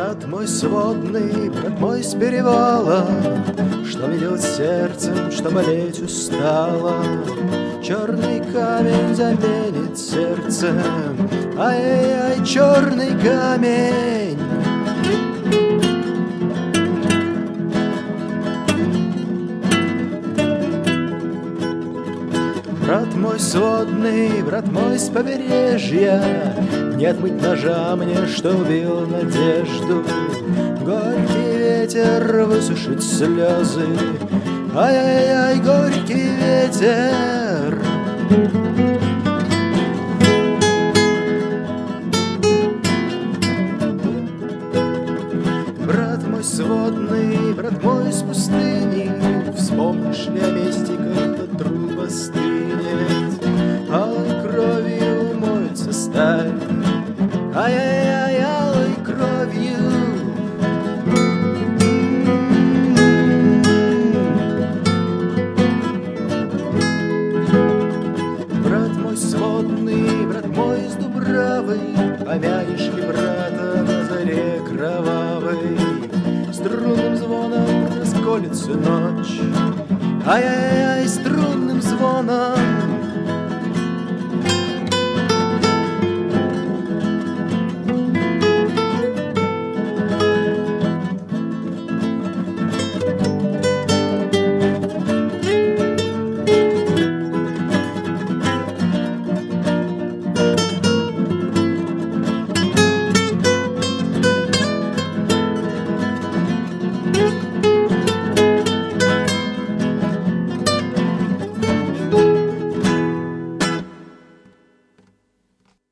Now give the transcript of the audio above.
Брат мой сводный, брат мой с перевала, что ведет сердцем, что болеть устало. Черный камень заменит сердцем, ай-яй-яй, черный камень. Брат мой сводный, брат мой с побережья, не отмыть ножа мне, что убил надежду. Горький ветер высушит слезы, ай-яй-яй, горький ветер. Брат мой сводный, брат мой из пустыни, вспомнишь ли о месте, когда труп остынет, алой кровью моется сталь, ай-яй-яй, алой кровью. Брат мой сводный, брат мой из Дубравы, помянешь ли брата на заре кровавой? Струнным звоном расколется ночь, ай-яй-яй, струнным звоном.